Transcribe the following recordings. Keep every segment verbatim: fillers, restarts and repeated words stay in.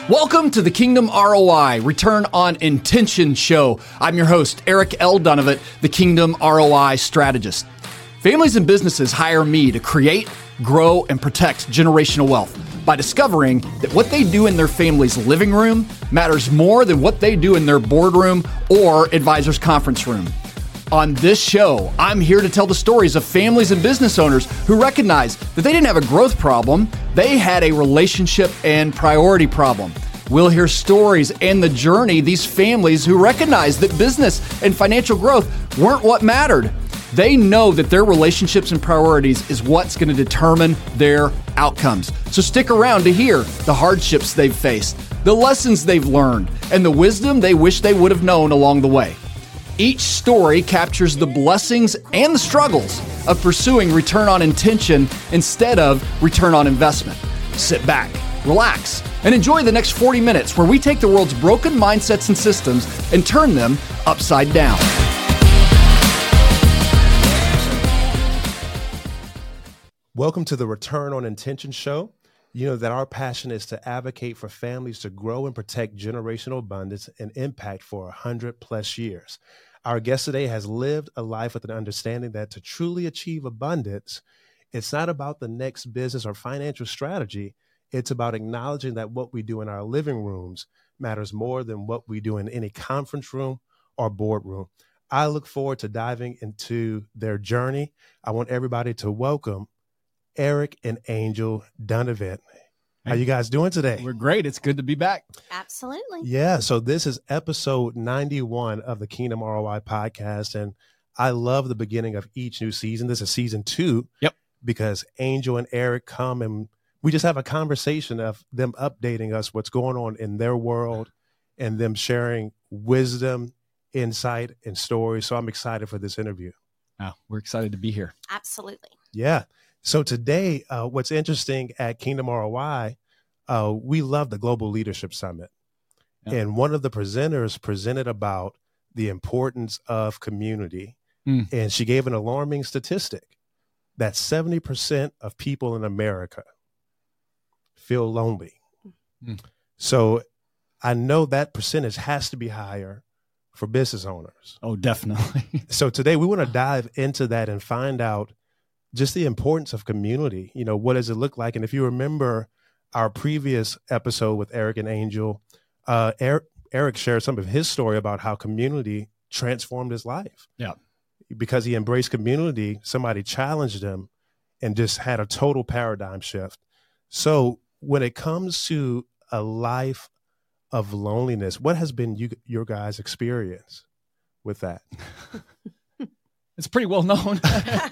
Welcome to the Kingdom R O I Return on Intention Show. I'm your host, Eric L. Donovan, the Kingdom R O I strategist. Families and businesses hire me to create, grow, and protect generational wealth by discovering that what they do in their family's living room matters more than what they do in their boardroom or advisor's conference room. On this show, I'm here to tell the stories of families and business owners who recognize that they didn't have a growth problem, they had a relationship and priority problem. We'll hear stories and the journey these families who recognize that business and financial growth weren't what mattered. They know that their relationships and priorities is what's going to determine their outcomes. So stick around to hear the hardships they've faced, the lessons they've learned, and the wisdom they wish they would have known along the way. Each story captures the blessings and the struggles of pursuing return on intention instead of return on investment. Sit back, relax, and enjoy the next forty minutes where we take the world's broken mindsets and systems and turn them upside down. Welcome to the Return on Intention Show. You know that our passion is to advocate for families to grow and protect generational abundance and impact for one hundred plus years. Our guest today has lived a life with an understanding that to truly achieve abundance, it's not about the next business or financial strategy. It's about acknowledging that what we do in our living rooms matters more than what we do in any conference room or boardroom. I look forward to diving into their journey. I want everybody to welcome Eric and Angel Donovan. How you guys doing today? We're great. It's good to be back. Absolutely. Yeah. So this is episode ninety-one of the Kingdom R O I podcast. And I love the beginning of each new season. This is season two. Yep. Because Angel and Eric come and we just have a conversation of them updating us what's going on in their world and them sharing wisdom, insight, and stories. So I'm excited for this interview. Oh, we're excited to be here. Absolutely. Yeah. So today, uh, what's interesting at Kingdom R O I, uh, we love the Global Leadership Summit. Yeah. And one of the presenters presented about the importance of community. Mm. And she gave an alarming statistic that seventy percent of people in America feel lonely. Mm. So I know that percentage has to be higher for business owners. Oh, definitely. So today we want to dive into that and find out just the importance of community. You know, what does it look like? And if you remember our previous episode with Eric and Angel, uh, Eric, Eric shared some of his story about how community transformed his life. Yeah. Because he embraced community, somebody challenged him and just had a total paradigm shift. So when it comes to a life of loneliness, what has been you, your guys' experience with that? It's pretty well known.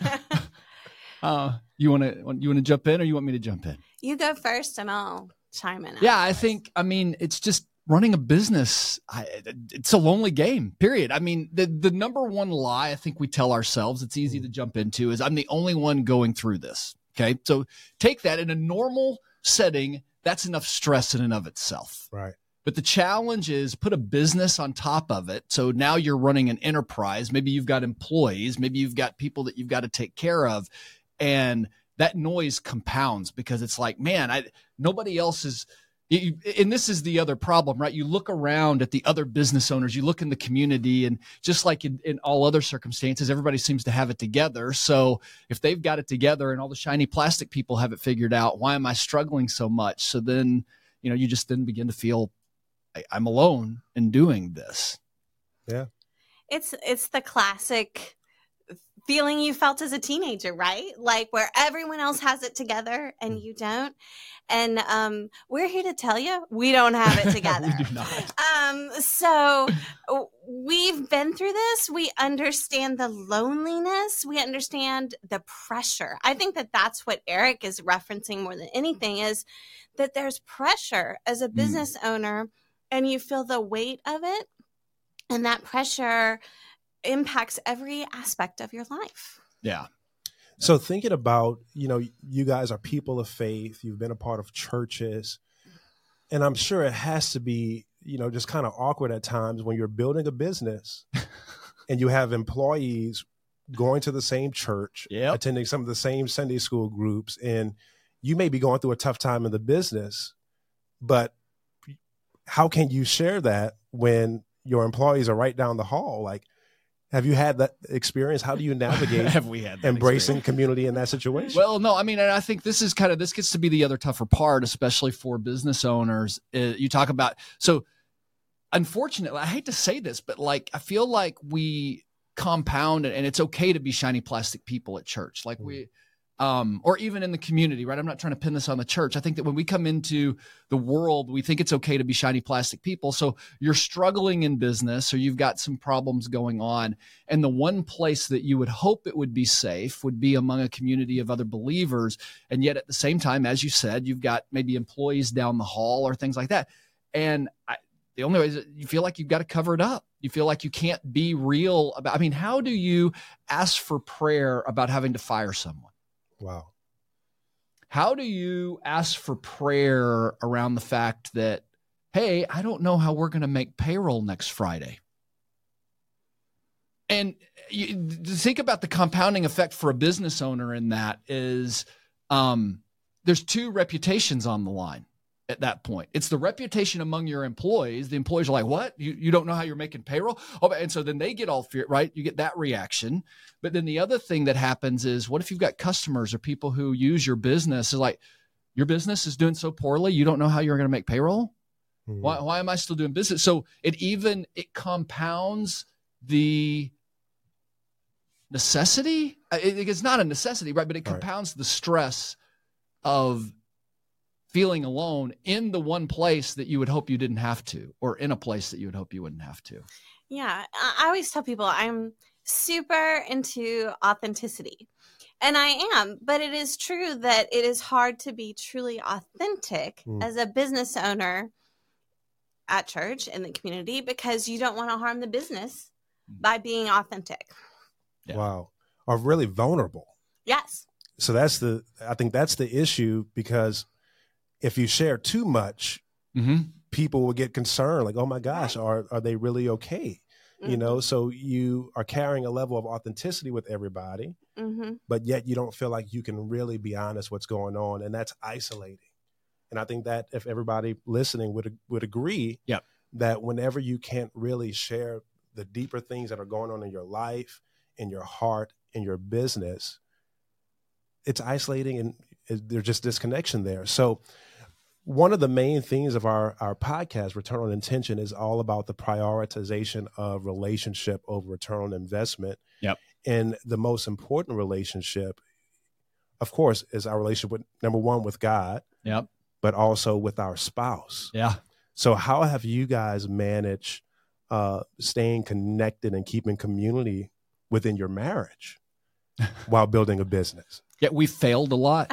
Uh, you want to you want to jump in, or you want me to jump in? You go first, and I'll chime in. Yeah, I think. I mean, it's just running a business. I, it's a lonely game. Period. I mean, the the number one lie I think we tell ourselves, it's easy to jump into, is I'm the only one going through this. Okay, so take that in a normal setting. That's enough stress in and of itself. Right. But the challenge is put a business on top of it. So now you're running an enterprise. Maybe you've got employees. Maybe you've got people that you've got to take care of. And that noise compounds because it's like, man, I, nobody else is, you, and this is the other problem, right? You look around at the other business owners, you look in the community, and just like in, in all other circumstances, everybody seems to have it together. So if they've got it together and all the shiny plastic people have it figured out, why am I struggling so much? So then, you know, you just then begin to feel I, I'm alone in doing this. Yeah. It's, it's the classic feeling you felt as a teenager, right? Like where everyone else has it together and you don't. And um, we're here to tell you, we don't have it together. We do not. Um, so we've been through this. We understand the loneliness. We understand the pressure. I think that that's what Eric is referencing more than anything, is that there's pressure as a business mm. owner, and you feel the weight of it. And that pressure impacts every aspect of your life. Yeah. So thinking about, you know, you guys are people of faith, you've been a part of churches, and I'm sure it has to be, you know, just kind of awkward at times when you're building a business and you have employees going to the same church, yep. attending some of the same Sunday school groups, and you may be going through a tough time in the business, but how can you share that when your employees are right down the hall? Like, have you had that experience? How do you navigate have we had that embracing experience? Community in that situation? Well, no, I mean, and I think this is kind of, this gets to be the other tougher part, especially for business owners. Uh, you talk about, so unfortunately, I hate to say this, but like, I feel like we compound, and it's okay to be shiny plastic people at church. Like we, um, or even in the community, right? I'm not trying to pin this on the church. I think that when we come into the world, we think it's okay to be shiny plastic people. So you're struggling in business, or you've got some problems going on. And the one place that you would hope it would be safe would be among a community of other believers. And yet at the same time, as you said, you've got maybe employees down the hall or things like that. And I, the only way is that you feel like you've got to cover it up. You feel like you can't be real about, I mean, how do you ask for prayer about having to fire someone? Wow. How do you ask for prayer around the fact that, hey, I don't know how we're going to make payroll next Friday? And you, think about the compounding effect for a business owner in that is um, there's two reputations on the line at that point. It's the reputation among your employees. The employees are like, what? You, you don't know how you're making payroll? Oh, and so then they get all fear, right? You get that reaction. But then the other thing that happens is, what if you've got customers or people who use your business? Is like, your business is doing so poorly, you don't know how you're going to make payroll? Mm-hmm. Why, why am I still doing business? So it even, it compounds the necessity. It, it's not a necessity, right? But it compounds right. the stress of feeling alone in the one place that you would hope you didn't have to, or in a place that you would hope you wouldn't have to. Yeah. I always tell people I'm super into authenticity, and I am, but it is true that it is hard to be truly authentic mm. as a business owner at church, in the community, because you don't want to harm the business mm. by being authentic. Yeah. Wow. Or really vulnerable. Yes. So that's the, I think that's the issue, because if you share too much, mm-hmm. people will get concerned, like, oh my gosh, right. are are they really okay? Mm-hmm. You know, so you are carrying a level of authenticity with everybody, mm-hmm. but yet you don't feel like you can really be honest what's going on, and that's isolating. And I think that if everybody listening would would agree yep. that whenever you can't really share the deeper things that are going on in your life, in your heart, in your business, it's isolating, and there's just disconnection there. So one of the main themes of our, our podcast, Return on Intention, is all about the prioritization of relationship over return on investment. Yep. And the most important relationship, of course, is our relationship with, number one, with God, yep. but also with our spouse. Yeah. So how have you guys managed uh, staying connected and keeping community within your marriage while building a business? Yeah, we failed a lot.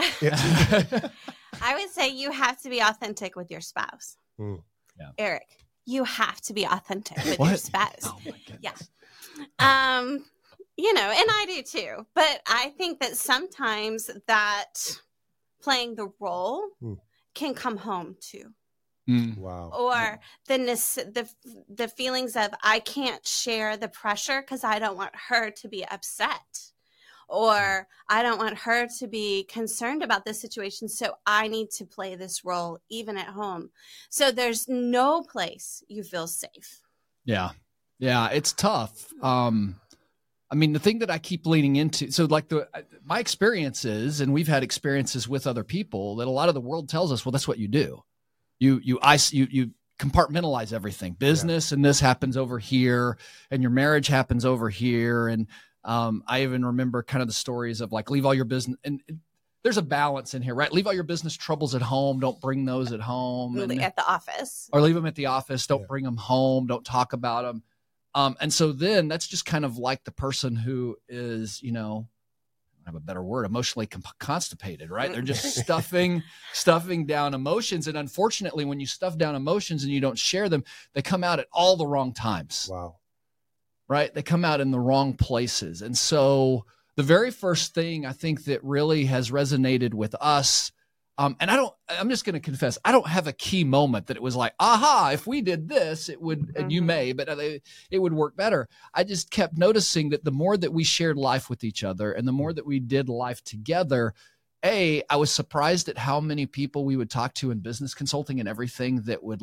I would say you have to be authentic with your spouse. Mm. Yeah. Eric, you have to be authentic with what? your spouse. Oh my goodness. Yeah. Um, you know, and I do too. But I think that sometimes that playing the role mm. can come home too. Mm. Wow. Or yeah. the the the feelings of, I can't share the pressure because I don't want her to be upset. Or I don't want her to be concerned about this situation, so I need to play this role even at home. So there's no place you feel safe. Yeah. Yeah, it's tough. Um, I mean, the thing that I keep leaning into, so like the my experiences, and we've had experiences with other people, that a lot of the world tells us, well, that's what you do. You you you you compartmentalize everything. Business yeah. and this happens over here, and your marriage happens over here, and Um, I even remember kind of the stories of like, leave all your business, and there's a balance in here, right? Leave all your business troubles at home. Don't bring those at home. And, at the office. Or leave them at the office. Don't yeah. bring them home. Don't talk about them. Um, and so then that's just kind of like the person who is, you know, I have a better word, emotionally comp- constipated, right? They're just stuffing, stuffing down emotions. And unfortunately, when you stuff down emotions and you don't share them, they come out at all the wrong times. Wow. Right? They come out in the wrong places. And so the very first thing I think that really has resonated with us, um, and I don't, I'm just going to confess, I don't have a key moment that it was like, aha, if we did this, it would, mm-hmm. and you may, but it would work better. I just kept noticing that the more that we shared life with each other and the more that we did life together, A, I was surprised at how many people we would talk to in business consulting and everything that would like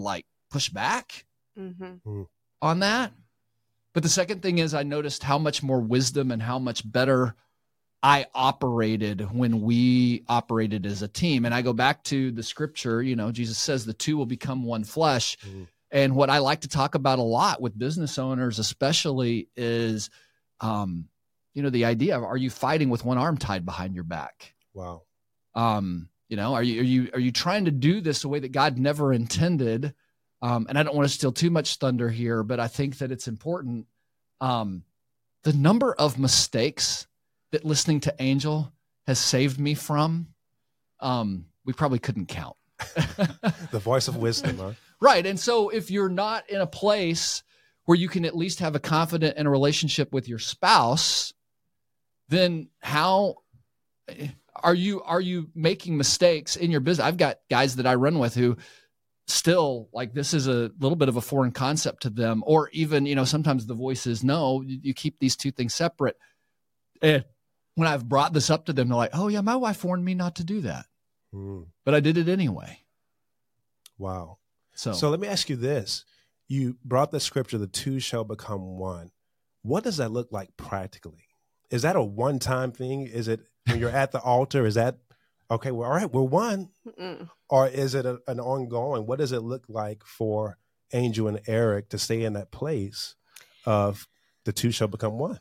push back Mm-hmm. on that. But the second thing is I noticed how much more wisdom and how much better I operated when we operated as a team. And I go back to the scripture, you know, Jesus says the two will become one flesh. Mm. And what I like to talk about a lot with business owners, especially, is, um, you know, the idea of, are you fighting with one arm tied behind your back? Wow. Um, you know, are you, are you, are you trying to do this the way that God never intended? Um, and I don't want to steal too much thunder here, but I think that it's important. Um, the number of mistakes that listening to Angel has saved me from, um, we probably couldn't count. The voice of wisdom, huh? Right. And so if you're not in a place where you can at least have a confident in a relationship with your spouse, then how are you, are you making mistakes in your business? I've got guys that I run with who still, like, this is a little bit of a foreign concept to them, or even, you know, sometimes the voice is, no, you keep these two things separate. And when I've brought this up to them, they're like, oh yeah, my wife warned me not to do that, mm. but I did it anyway. Wow. So, so let me ask you this. You brought the scripture, the two shall become one. What does that look like practically? Is that a one-time thing? Is it when you're at the altar? Is that, okay, well, all right, we're one. Mm-mm. Or is it a, an ongoing? What does it look like for Angel and Eric to stay in that place of the two shall become one?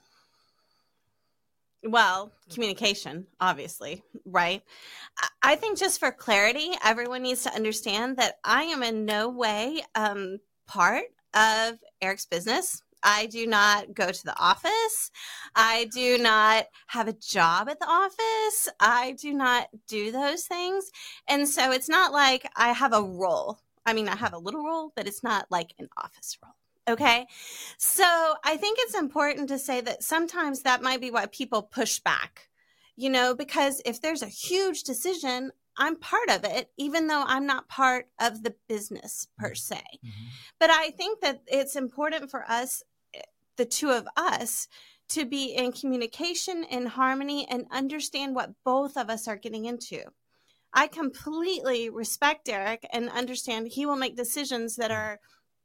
Well, communication, obviously, right? I think just for clarity, everyone needs to understand that I am in no way um, part of Eric's business. I do not go to the office. I do not have a job at the office. I do not do those things. And so it's not like I have a role. I mean, I have a little role, but it's not like an office role. Okay. So I think it's important to say that sometimes that might be why people push back, you know, because if there's a huge decision, I'm part of it, even though I'm not part of the business per se. Mm-hmm. But I think that it's important for us, the two of us, to be in communication and harmony and understand what both of us are getting into. I completely respect Eric and understand he will make decisions that are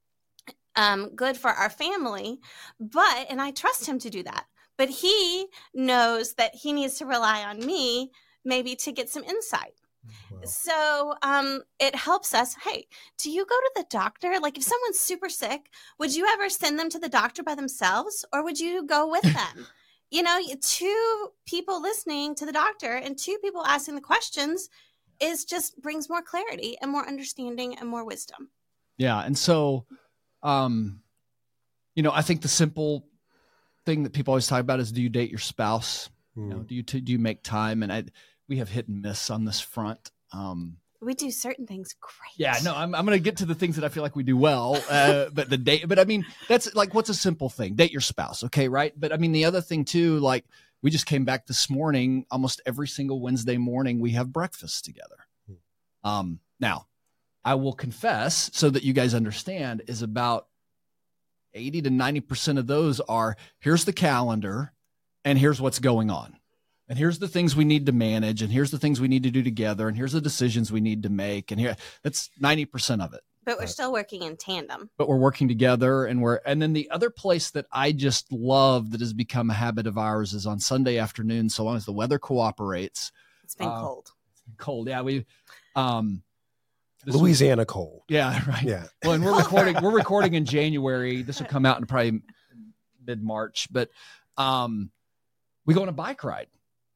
um, good for our family, but, and I trust him to do that, but he knows that he needs to rely on me maybe to get some insight. Wow. So um, it helps us. Hey, do you go to the doctor? Like if someone's super sick, would you ever send them to the doctor by themselves, or would you go with them? You know, two people listening to the doctor and two people asking the questions is just brings more clarity and more understanding and more wisdom. Yeah. And so, um, you know, I think the simple thing that people always talk about is, do you date your spouse? Mm. You know, do you, do you make time? And I, we have hit and miss on this front. Um, we do certain things great. Yeah, no, I'm, I'm going to get to the things that I feel like we do well. Uh, but the date, but I mean, that's like, what's a simple thing? Date your spouse. Okay. Right. But I mean, the other thing too, like we just came back this morning, almost every single Wednesday morning, we have breakfast together. Um, now I will confess, so that you guys understand, is about eighty to ninety percent of those are, here's the calendar and here's what's going on. And here's the things we need to manage, and here's the things we need to do together, and here's the decisions we need to make. And here, that's ninety percent of it. But we're still working in tandem. But we're working together, and we're, and then the other place that I just love that has become a habit of ours is on Sunday afternoon, so long as the weather cooperates. It's been uh, cold. Cold. Yeah. We, um, Louisiana was, cold. Yeah. Right. Yeah. Well, and we're recording, we're recording in January. This will come out in probably mid March, but, um, we go on a bike ride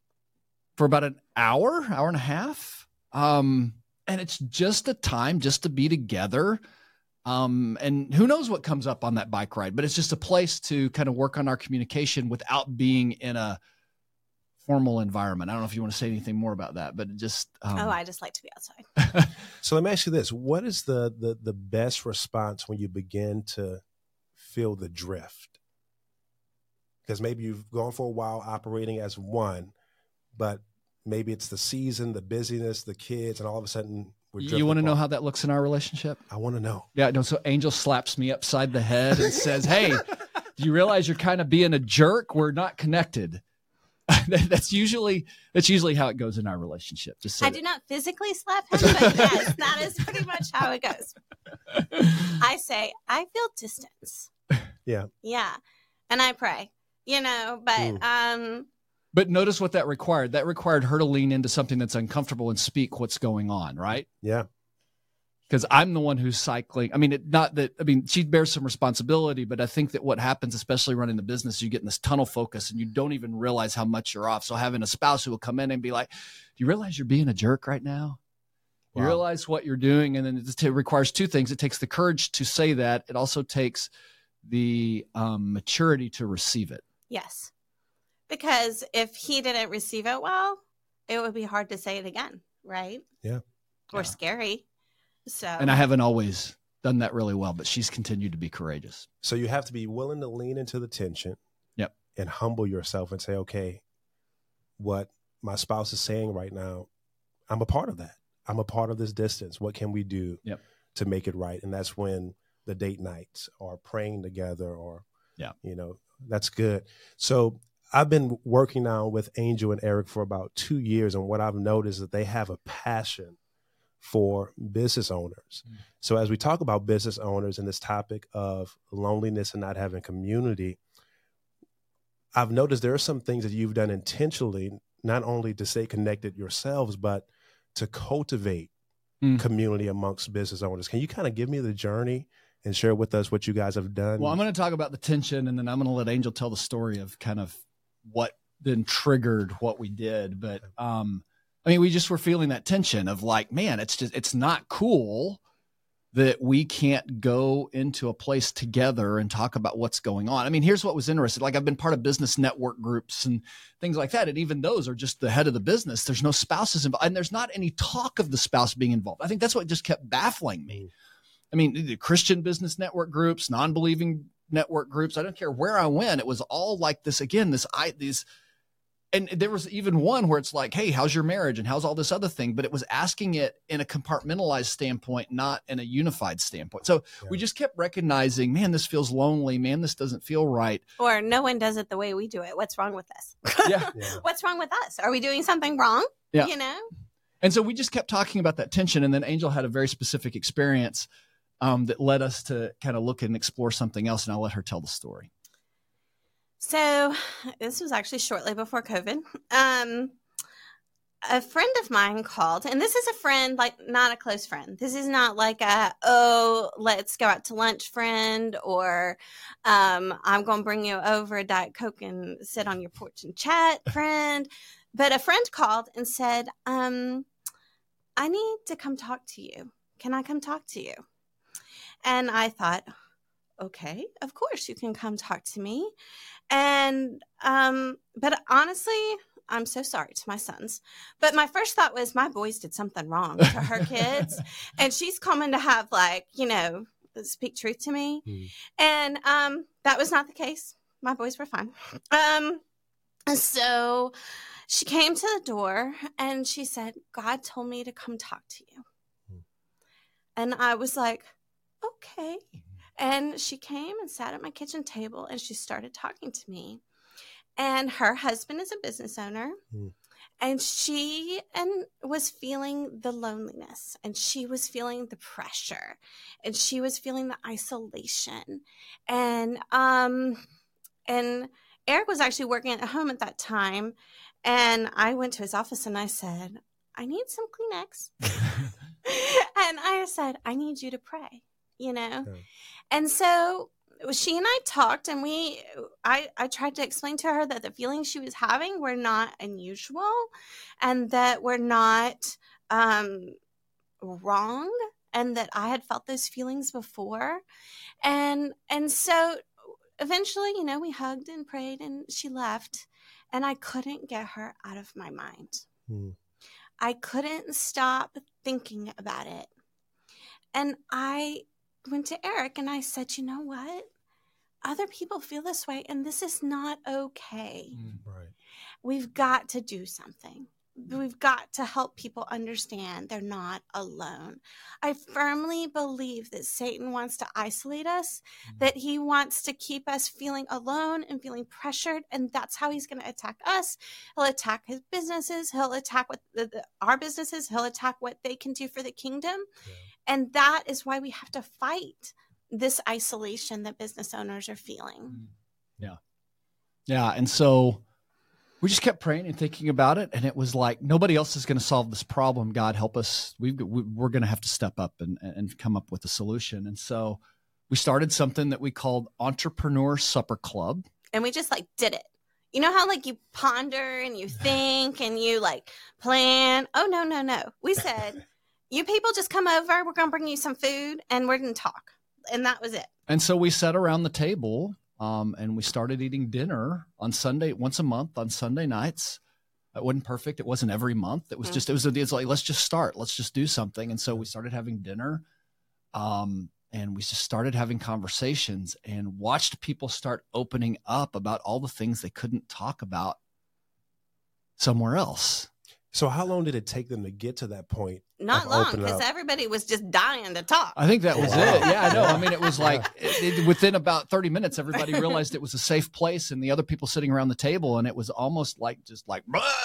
for about an hour, hour and a half. Um, and it's just a time just to be together. Um, and who knows what comes up on that bike ride, but it's just a place to kind of work on our communication without being in a formal environment. I don't know if you want to say anything more about that, but it just, um, oh, I just like to be outside. So let me ask you this. What is the, the, the best response when you begin to feel the drift? Because maybe you've gone for a while operating as one, but maybe it's the season, the busyness, the kids, and all of a sudden we're drifting. You want to know apart. how that looks in our relationship? I want to know. Yeah, no. So Angel slaps me upside the head and says, "Hey, do you realize you're kind of being a jerk? We're not connected." that's usually that's usually how it goes in our relationship. Just so I that. do not physically slap him, but yes, that is pretty much how it goes. I say, I feel distance. Yeah. Yeah. And I pray, you know, but, Mm. um, But notice what that required. That required her to lean into something that's uncomfortable and speak what's going on, right? Yeah. Because I'm the one who's cycling. I mean, it, not that, I mean, she bears some responsibility, but I think that what happens, especially running the business, you get in this tunnel focus and you don't even realize how much you're off. So having a spouse who will come in and be like, do you realize you're being a jerk right now? You Wow. realize what you're doing. And then it, it requires two things. It takes the courage to say that. It also takes the um, maturity to receive it. yes. Because if he didn't receive it well, it would be hard to say it again, right? Yeah. Or Yeah. scary. So, And I haven't always done that really well, but she's continued to be courageous. So you have to be willing to lean into the tension. Yep. And humble yourself and say, okay, what my spouse is saying right now, I'm a part of that. I'm a part of this distance. What can we do Yep. to make it right? And that's when the date nights or praying together or, Yeah. you know, that's good. So I've been working now with Angel and Eric for about two years. And what I've noticed is that they have a passion for business owners. Mm. So as we talk about business owners and this topic of loneliness and not having community, I've noticed there are some things that you've done intentionally, not only to stay connected yourselves, but to cultivate Mm. community amongst business owners. Can you kind of give me the journey and share with us what you guys have done? Well, I'm going to talk about the tension, and then I'm going to let Angel tell the story of kind of what then triggered what we did. But um, I mean, we just were feeling that tension of like, man, it's just, it's not cool that we can't go into a place together and talk about what's going on. I mean, here's what was interesting. Like I've been part of business network groups and things like that. And even those are just the head of the business. There's no spouses involved, and there's not any talk of the spouse being involved. I think that's what just kept baffling me. I mean, the Christian business network groups, non-believing network groups, I don't care where I went. It was all like this, again, this, I, these, and there was even one where it's like, hey, how's your marriage? And how's all this other thing? But it was asking it in a compartmentalized standpoint, not in a unified standpoint. So Yeah. we just kept recognizing, man, this feels lonely. Man, this doesn't feel right. or no one does it the way we do it. What's wrong with us? Yeah. Yeah. What's wrong with us? Are we doing something wrong? Yeah. You know? And so we just kept talking about that tension. And then Angel had a very specific experience um, that led us to kind of look and explore something else. And I'll let her tell the story. So this was actually shortly before COVID. Um, a friend of mine called, and this is a friend, like not a close friend. This is not like a, oh, let's go out to lunch friend, or um, I'm going to bring you over a Diet Coke and sit on your porch and chat friend. But a friend called and said, um, I need to come talk to you. Can I come talk to you? And I thought, okay, of course you can come talk to me. And, um, but honestly, I'm so sorry to my sons. But my first thought was my boys did something wrong to her kids. And she's coming to have like, you know, speak truth to me. Mm. And, um, that was not the case. My boys were fine. Um, and so she came to the door and she said, God told me to come talk to you. Mm. And I was like, okay. And she came and sat at my kitchen table and she started talking to me. And her husband is a business owner. Mm. And she and was feeling the loneliness, and she was feeling the pressure, and she was feeling the isolation. And um and Eric was actually working at home at that time. And I went to his office and I said, I need some Kleenex. And I said, I need you to pray, you know? Okay. And so she and I talked, and we, I, I tried to explain to her that the feelings she was having were not unusual, and that were not um, wrong, and that I had felt those feelings before. And, and so eventually, you know, we hugged and prayed, and she left, and I couldn't get her out of my mind. Mm. I couldn't stop thinking about it. And I went to Eric and I said, you know what? Other people feel this way, and this is not okay. Right. We've got to do something. we've got to help people understand they're not alone. I firmly believe that Satan wants to isolate us, mm-hmm. that he wants to keep us feeling alone and feeling pressured. And that's how he's going to attack us. He'll attack his businesses. He'll attack what the, the, our businesses. He'll attack what they can do for the kingdom. Yeah. And that is why we have to fight this isolation that business owners are feeling. Yeah. Yeah. And so we just kept praying and thinking about it. And it was like, nobody else is going to solve this problem. God help us. We've, we, we're going to have to step up and, and come up with a solution. And so we started something that we called Entrepreneur Supper Club. And we just like did it. You know how like you ponder and you think and you like plan? Oh, no, no, no. We said, you people just come over. We're going to bring you some food and we're going to talk. And that was it. And so we sat around the table. Um, and we started eating dinner on Sunday, once a month on Sunday nights. It wasn't perfect. It wasn't every month. It was mm-hmm. just, it was, it's like, let's just start. Let's just do something. And so we started having dinner um, and we just started having conversations and watched people start opening up about all the things they couldn't talk about somewhere else. So how long did it take them to get to that point? Not long, because everybody was just dying to talk. I think that was wow. it. Yeah, I know. I mean, it was like it, it, within about thirty minutes, everybody realized it was a safe place and the other people sitting around the table. And it was almost like, just like,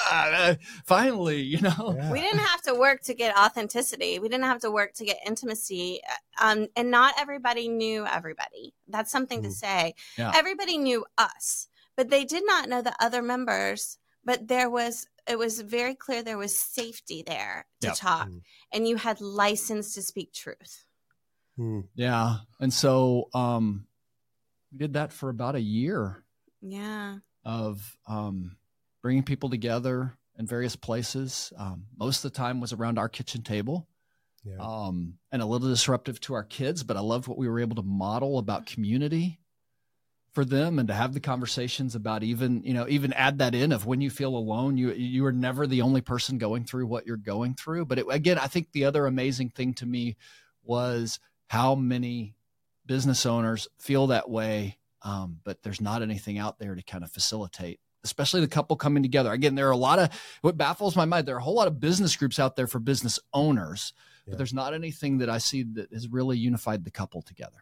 finally, you know. Yeah. We didn't have to work to get authenticity. We didn't have to work to get intimacy. Um, and not everybody knew everybody. That's something mm. to say. Yeah. Everybody knew us, but they did not know the other members. But there was, it was very clear there was safety there to yep. talk, mm. and you had license to speak truth. Mm. Yeah. And so um, we did that for about a year. Yeah. Of um, bringing people together in various places. Um, most of the time was around our kitchen table. Yeah. Um, and a little disruptive to our kids, but I loved what we were able to model about community for them, and to have the conversations about even, you know, even add that in of when you feel alone, you, you are never the only person going through what you're going through. But it, again, I think the other amazing thing to me was how many business owners feel that way. Um, but there's not anything out there to kind of facilitate, especially the couple coming together. Again, there are a lot of, what baffles my mind, there are a whole lot of business groups out there for business owners, yeah. but there's not anything that I see that has really unified the couple together.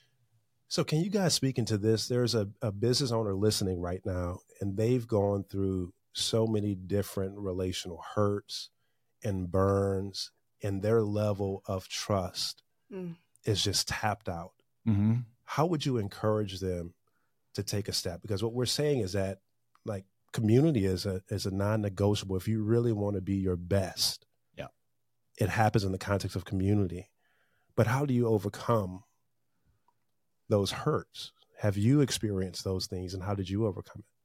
So can you guys speak into this? There's a, a business owner listening right now, and they've gone through so many different relational hurts and burns, and their level of trust mm. is just tapped out. Mm-hmm. How would you encourage them to take a step? Because what we're saying is that, like, community is a is a non-negotiable. If you really want to be your best, yeah, it happens in the context of community. But how do you overcome those hurts? Have you experienced those things, and how did you overcome it?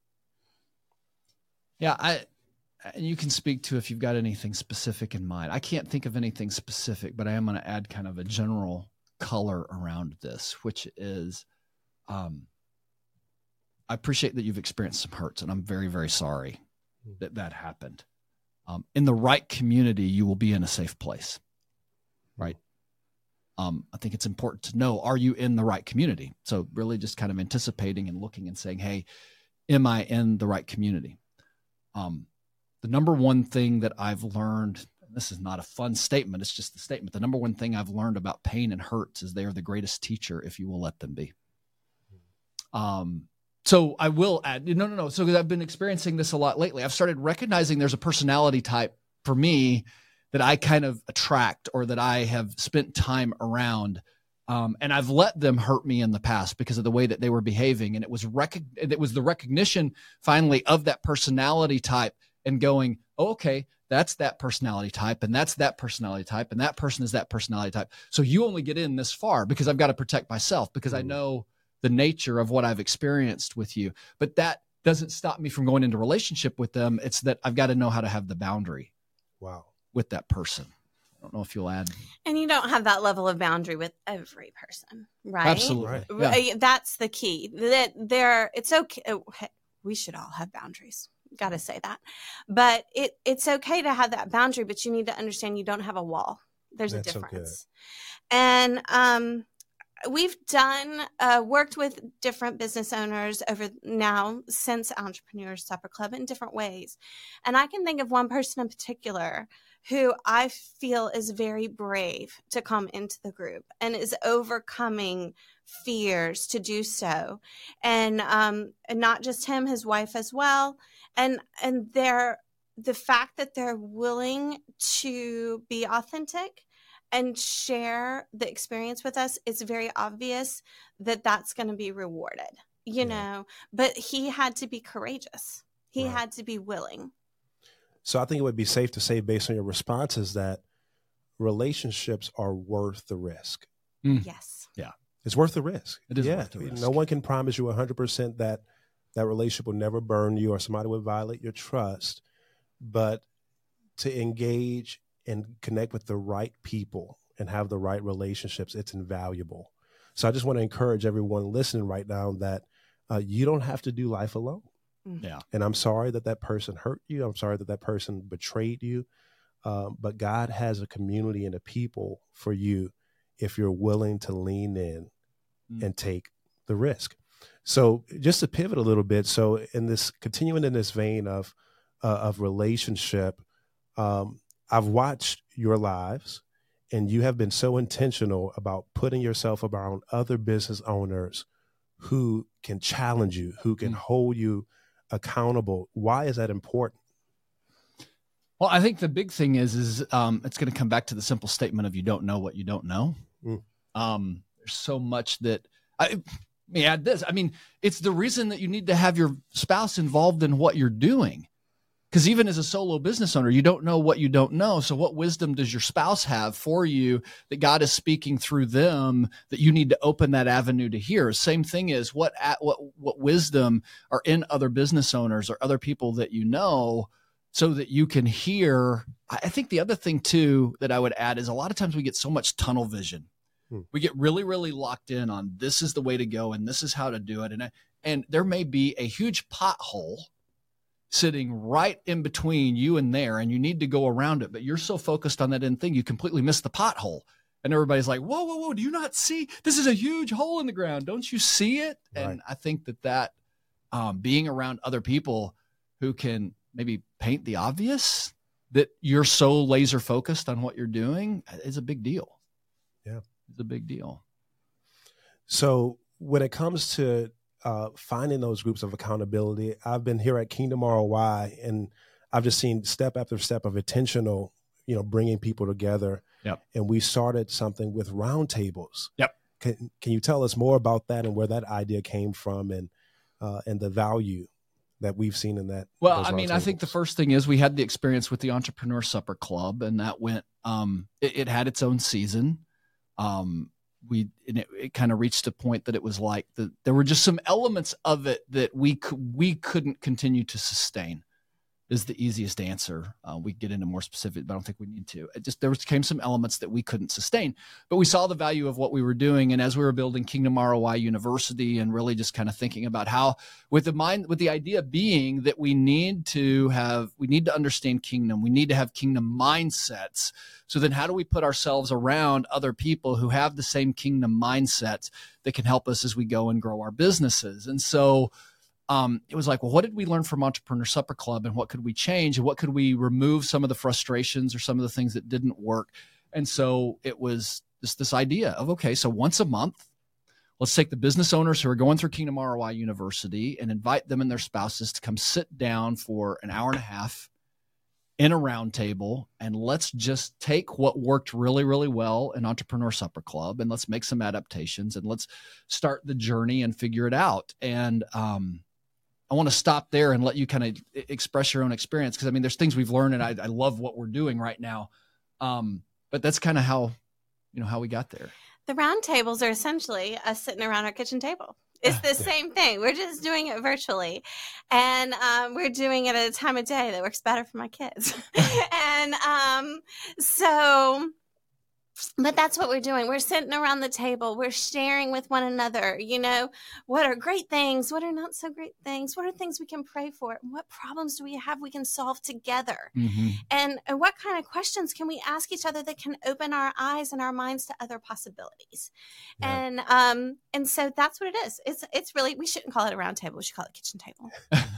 Yeah, I, and you can speak to if you've got anything specific in mind. I can't think of anything specific, but I am going to add kind of a general color around this, which is, um, I appreciate that you've experienced some hurts, and I'm very, very sorry that that happened. Um, in the right community, you will be in a safe place, right? Um, I think it's important to know, are you in the right community? So really just kind of anticipating and looking and saying, hey, am I in the right community? Um, the number one thing that I've learned, and this is not a fun statement, it's just the statement. The number one thing I've learned about pain and hurts is they are the greatest teacher if you will let them be. Um, so I will add, no, no, no. So I've been experiencing this a lot lately. I've started recognizing there's a personality type for me that I kind of attract, or that I have spent time around. Um, and I've let them hurt me in the past because of the way that they were behaving. And it was rec- it was the recognition finally of that personality type and going, oh, okay, that's that personality type, and that's that personality type, and that person is that personality type. So you only get in this far because I've got to protect myself, because I know the nature of what I've experienced with you. But that doesn't stop me from going into relationship with them. It's that I've got to know how to have the boundary. Wow. With that person. I don't know if you'll add. And you don't have that level of boundary with every person, right? Absolutely. Right. Yeah. That's the key. That there, it's okay. We should all have boundaries. Got to say that. But it it's okay to have that boundary, but you need to understand you don't have a wall. There's That's a difference. So and um, we've done uh, worked with different business owners over now since Entrepreneur Supper Club in different ways. And I can think of one person in particular who I feel is very brave to come into the group and is overcoming fears to do so. And, um, and not just him, his wife as well. And, and they're, the fact that they're willing to be authentic and share the experience with us, it's very obvious that that's going to be rewarded, you yeah. know, but he had to be courageous. He right. had to be willing. So I think it would be safe to say, based on your responses, that relationships are worth the risk. Mm. Yes. Yeah. It's worth the risk. It is yeah. worth the risk. No one can promise you one hundred percent that that relationship will never burn you or somebody will violate your trust, but to engage and connect with the right people and have the right relationships, it's invaluable. So I just want to encourage everyone listening right now that uh, you don't have to do life alone. Yeah. And I'm sorry that that person hurt you. I'm sorry that that person betrayed you. Um, but God has a community and a people for you if you're willing to lean in mm. and take the risk. So just to pivot a little bit. So in this, continuing in this vein of, uh, of relationship, um, I've watched your lives and you have been so intentional about putting yourself around other business owners who can challenge you, who can mm. hold you accountable. Why is that important? Well, I think the big thing is, is um, it's going to come back to the simple statement of you don't know what you don't know. Mm. Um, there's so much that I, let me add this. I mean, it's the reason that you need to have your spouse involved in what you're doing. Because even as a solo business owner, you don't know what you don't know. So what wisdom does your spouse have for you that God is speaking through them that you need to open that avenue to hear? Same thing is what what what wisdom are in other business owners or other people that you know so that you can hear. I think the other thing too that I would add is a lot of times we get so much tunnel vision. Hmm. We get really, really locked in on this is the way to go and this is how to do it. And, and there may be a huge pothole sitting right in between you and there, and you need to go around it, but you're so focused on that end thing, you completely miss the pothole. And everybody's like, whoa, whoa, whoa, do you not see? This is a huge hole in the ground. Don't you see it? Right. And I think that that um, being around other people who can maybe paint the obvious, that you're so laser focused on what you're doing is a big deal. Yeah. It's a big deal. So when it comes to Uh, finding those groups of accountability, I've been here at Kingdom R O I, and I've just seen step after step of intentional, you know, bringing people together. Yep. And we started something with roundtables. Yep. Can Can you tell us more about that and where that idea came from, and uh, and the value that we've seen in that? Well, I mean, I think the first thing is we had the experience with the Entrepreneur Supper Club, and that went. Um, it, it had its own season. Um, we and it, it kind of reached a point that it was like the, there were just some elements of it that we could, we couldn't continue to sustain is the easiest answer. Uh, we get into more specific, but I don't think we need to. It just there was, came some elements that we couldn't sustain, but we saw the value of what we were doing. And as we were building Kingdom R O I University and really just kind of thinking about how, with the mind, with the idea being that we need to have, we need to understand kingdom, we need to have kingdom mindsets. So then how do we put ourselves around other people who have the same kingdom mindsets that can help us as we go and grow our businesses? And so Um, it was like, well, what did we learn from Entrepreneur Supper Club and what could we change? And what could we remove some of the frustrations or some of the things that didn't work? And so it was just this idea of, okay, so once a month, let's take the business owners who are going through Kingdom R O I University and invite them and their spouses to come sit down for an hour and a half in a round table. And let's just take what worked really, really well in Entrepreneur Supper Club and let's make some adaptations and let's start the journey and figure it out. And, um, I want to stop there and let you kind of express your own experience. Cause I mean, there's things we've learned and I, I love what we're doing right now. Um, but that's kind of how, you know, how we got there. The round tables are essentially us sitting around our kitchen table. It's the yeah. same thing. We're just doing it virtually. And um, we're doing it at a time of day that works better for my kids. and um, so But that's what we're doing. We're sitting around the table. We're sharing with one another, you know, what are great things? What are not so great things? What are things we can pray for? What problems do we have we can solve together? Mm-hmm. And, and what kind of questions can we ask each other that can open our eyes and our minds to other possibilities? Yeah. And um, and so that's what it is. It's it's really, we shouldn't call it a round table. We should call it a kitchen table.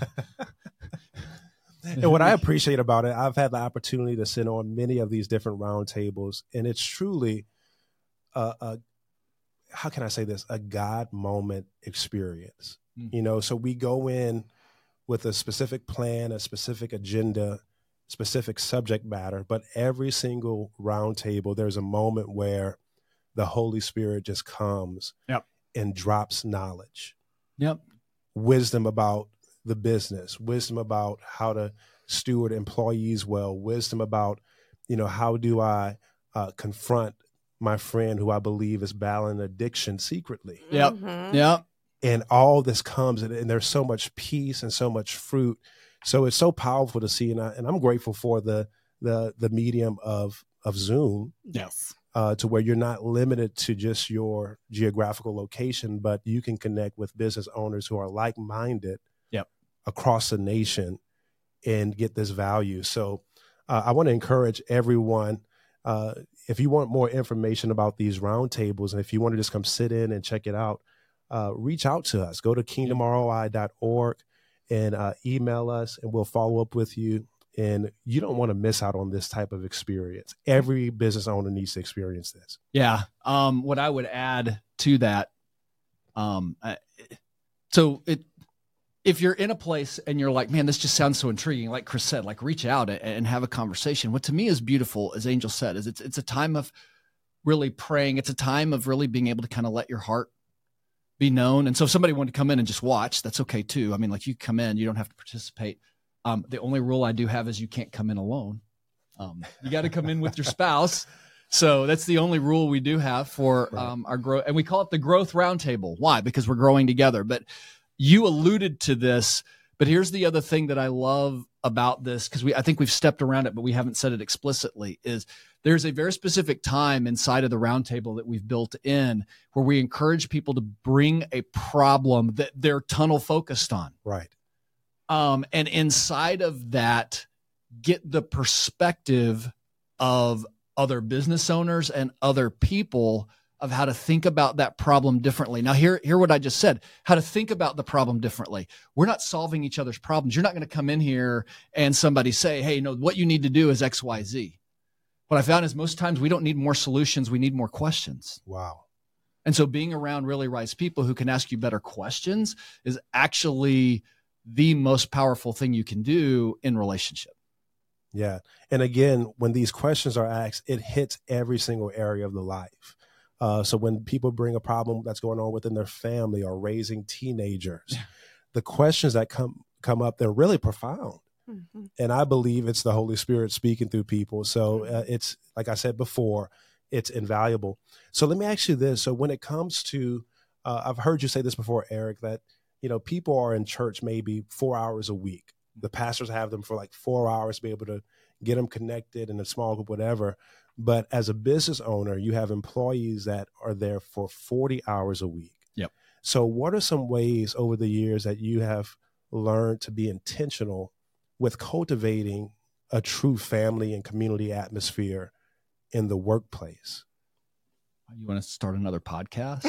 And what I appreciate about it, I've had the opportunity to sit on many of these different round tables, and it's truly a, a how can I say this, a God moment experience. Mm-hmm. You know, so we go in with a specific plan, a specific agenda, specific subject matter, but every single round table, there's a moment where the Holy Spirit just comes yep. and drops knowledge, yep, wisdom about the business, wisdom about how to steward employees well, wisdom about, you know, how do I uh, confront my friend who I believe is battling addiction secretly. Yep. Mm-hmm. Yep. And all this comes and, and there's so much peace and so much fruit. So it's so powerful to see. And, I, and I'm grateful for the, the, the medium of, of Zoom. Yes. Uh, to where you're not limited to just your geographical location, but you can connect with business owners who are like-minded yep. across the nation and get this value. So uh, I want to encourage everyone, uh, if you want more information about these roundtables, and if you want to just come sit in and check it out, uh, reach out to us. Go to kingdom R O I dot org and uh, email us, and we'll follow up with you. And you don't want to miss out on this type of experience. Every business owner needs to experience this. Yeah. Um, what I would add to that, um, I, so it, if you're in a place and you're like, man, this just sounds so intriguing, like Chris said, like reach out and, and have a conversation. What to me is beautiful, as Angel said, is it's it's a time of really praying. It's a time of really being able to kind of let your heart be known. And so if somebody wanted to come in and just watch, that's okay too. I mean, like you come in, you don't have to participate. Um, the only rule I do have is you can't come in alone. Um, you got to come in with your spouse. So that's the only rule we do have for um, our growth. And we call it the growth roundtable. Why? Because we're growing together. But you alluded to this, but here's the other thing that I love about this, because we I think we've stepped around it, but we haven't said it explicitly, is there's a very specific time inside of the roundtable that we've built in where we encourage people to bring a problem that they're tunnel focused on. Right. Um, and inside of that, get the perspective of other business owners and other people of how to think about that problem differently. Now, hear, hear what I just said, how to think about the problem differently. We're not solving each other's problems. You're not going to come in here and somebody say, hey, no, what you need to do is X, Y, Z. What I found is most times we don't need more solutions. We need more questions. Wow. And so being around really wise people who can ask you better questions is actually the most powerful thing you can do in relationship. Yeah. And again, when these questions are asked, it hits every single area of the life. Uh, so when people bring a problem that's going on within their family or raising teenagers, the questions that come come up, they're really profound. Mm-hmm. And I believe it's the Holy Spirit speaking through people. So uh, it's, like I said before, it's invaluable. So let me ask you this. So when it comes to, uh, I've heard you say this before, Eric, that you know, people are in church maybe four hours a week. The pastors have them for like four hours to be able to get them connected in a small group, whatever. But as a business owner, you have employees that are there for forty hours a week. Yep. So what are some ways over the years that you have learned to be intentional with cultivating a true family and community atmosphere in the workplace? You want to start another podcast?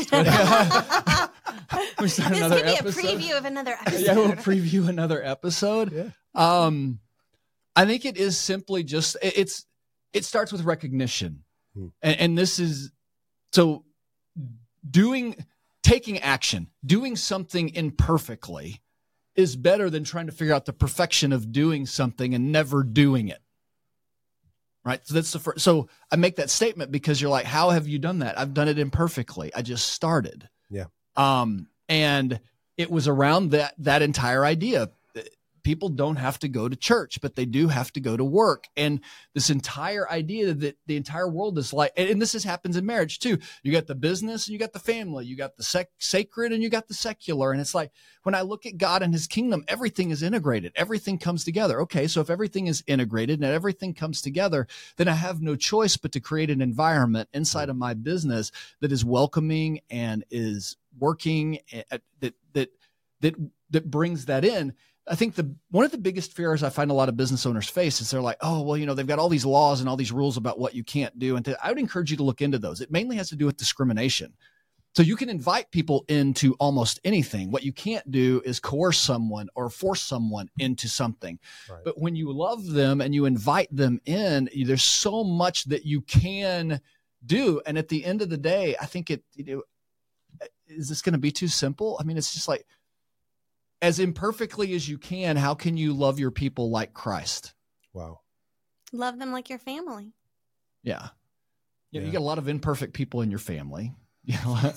We start this another could be episode? A preview of another episode. Yeah, we'll preview another episode. Yeah. Um, I think it is simply just, it, it's, it starts with recognition. Hmm. And, and this is, so doing, taking action, doing something imperfectly is better than trying to figure out the perfection of doing something and never doing it. Right. So that's the first. So I make that statement because you're like, how have you done that? I've done it imperfectly. I just started. Yeah. Um, and it was around that, that entire idea. people don't have to go to church, but they do have to go to work. And this entire idea that the entire world is like, and this is, happens in marriage too. You got the business and you got the family, you got the sec- sacred and you got the secular. And it's like, when I look at God and his kingdom, everything is integrated. Everything comes together. Okay. So if everything is integrated and everything comes together, then I have no choice but to create an environment inside of my business that is welcoming and is working, at, that, that, that, that brings that in. I think the one of the biggest fears I find a lot of business owners face is they're like, oh, well, you know, they've got all these laws and all these rules about what you can't do. And to, I would encourage you to look into those. It mainly has to do with discrimination. So you can invite people into almost anything. What you can't do is coerce someone or force someone into something. Right. But when you love them and you invite them in, there's so much that you can do. And at the end of the day, I think it, you know, is this going to be too simple? I mean, it's just like, as imperfectly as you can, how can you love your people like Christ? Wow. Love them like your family. Yeah. You, yeah. you got a lot of imperfect people in your family. You know,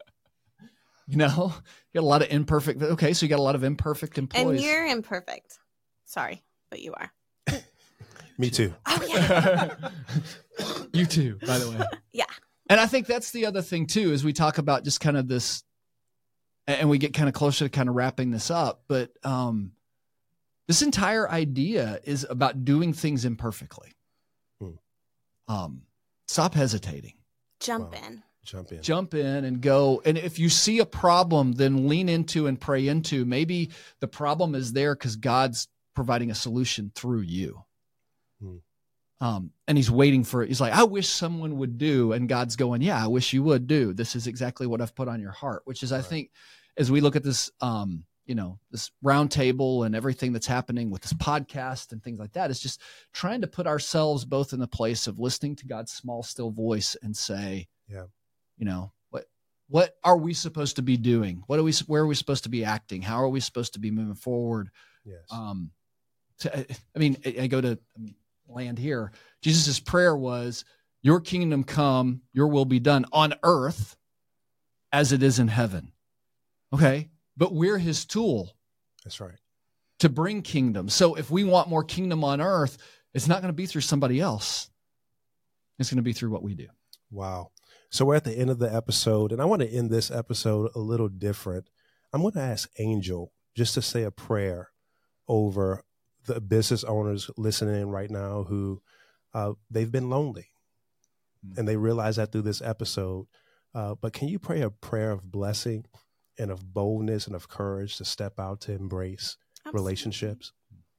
you know, you got a lot of imperfect. Okay. So you got a lot of imperfect employees. And you're imperfect. Sorry, but you are. Me too. Oh, yeah. You too, by the way. Yeah. And I think that's the other thing too, is we talk about just kind of this, and we get kind of closer to kind of wrapping this up, but um, this entire idea is about doing things imperfectly. Hmm. Um, stop hesitating. Jump wow. in. Jump in. Jump in and go. And if you see a problem, then lean into and pray into. Maybe the problem is there because God's providing a solution through you. Hmm. Um, and he's waiting for it. He's like, I wish someone would do. And God's going, yeah, I wish you would do. This is exactly what I've put on your heart, which is, right. I think, as we look at this, um, you know, this round table and everything that's happening with this podcast and things like that, it's just trying to put ourselves both in the place of listening to God's small, still voice and say, yeah, you know, what, what are we supposed to be doing? What are we, where are we supposed to be acting? How are we supposed to be moving forward? Yes. Um, to, I mean, I, I go to, I mean, land here. Jesus's prayer was, your kingdom come, your will be done on earth as it is in heaven. Okay. But we're his tool. That's right. To bring kingdom. So if we want more kingdom on earth, it's not going to be through somebody else. It's going to be through what we do. Wow. So we're at the end of the episode, and I want to end this episode a little different. I'm going to ask Angel just to say a prayer over the business owners listening right now who uh, they've been lonely, mm-hmm. and they realize that through this episode. Uh, but can you pray a prayer of blessing and of boldness and of courage to step out to embrace Absolutely. Relationships?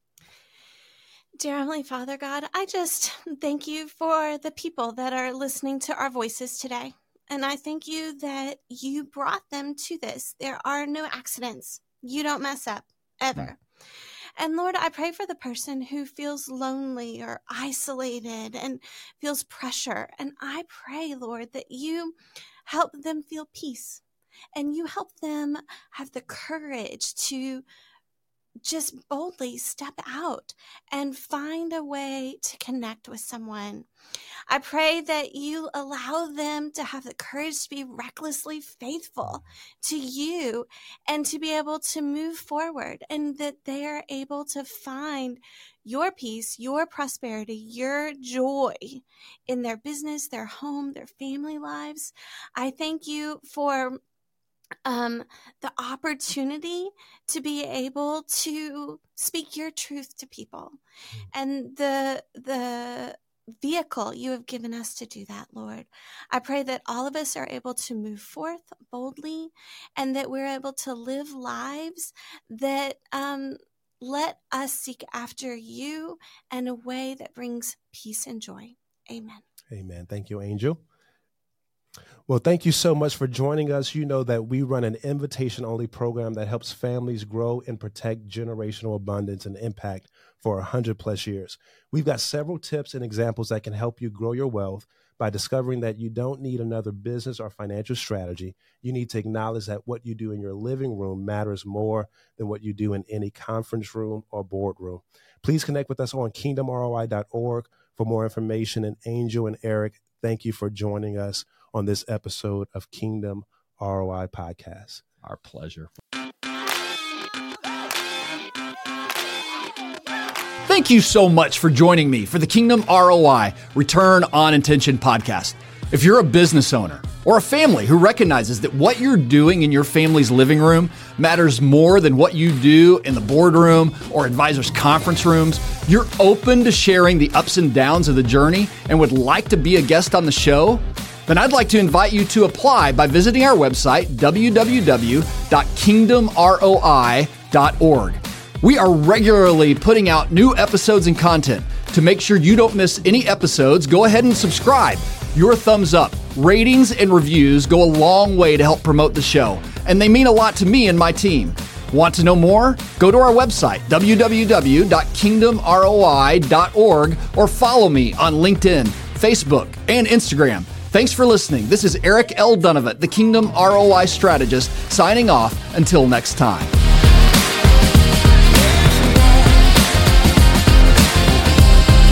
Dear Heavenly Father, God, I just thank you for the people that are listening to our voices today. And I thank you that you brought them to this. There are no accidents. You don't mess up, ever. Mm-hmm. And Lord, I pray for the person who feels lonely or isolated and feels pressure. And I pray, Lord, that you help them feel peace and you help them have the courage to just boldly step out and find a way to connect with someone. I pray that you allow them to have the courage to be recklessly faithful to you and to be able to move forward, and that they are able to find your peace, your prosperity, your joy in their business, their home, their family lives. I thank you for Um, the opportunity to be able to speak your truth to people, mm. and the the vehicle you have given us to do that, Lord. I pray that all of us are able to move forth boldly, and that we're able to live lives that um, let us seek after you in a way that brings peace and joy. Amen. Amen. Thank you, Angel. Well, thank you so much for joining us. You know that we run an invitation-only program that helps families grow and protect generational abundance and impact for one hundred plus years. We've got several tips and examples that can help you grow your wealth by discovering that you don't need another business or financial strategy. You need to acknowledge that what you do in your living room matters more than what you do in any conference room or boardroom. Please connect with us on kingdom R O I dot org for more information. And Angel and Eric, thank you for joining us on this episode of Kingdom R O I Podcast. Our pleasure. Thank you so much for joining me for the Kingdom R O I Return on Intention podcast. If you're a business owner or a family who recognizes that what you're doing in your family's living room matters more than what you do in the boardroom or advisors' conference rooms, you're open to sharing the ups and downs of the journey and would like to be a guest on the show, then I'd like to invite you to apply by visiting our website, w w w dot kingdom r o i dot org. We are regularly putting out new episodes and content. To make sure you don't miss any episodes, go ahead and subscribe. Your thumbs up, ratings, and reviews go a long way to help promote the show, and they mean a lot to me and my team. Want to know more? Go to our website, w w w dot kingdom r o i dot org, or follow me on LinkedIn, Facebook, and Instagram. Thanks for listening. This is Eric L. Dunavant, the Kingdom R O I Strategist, signing off until next time.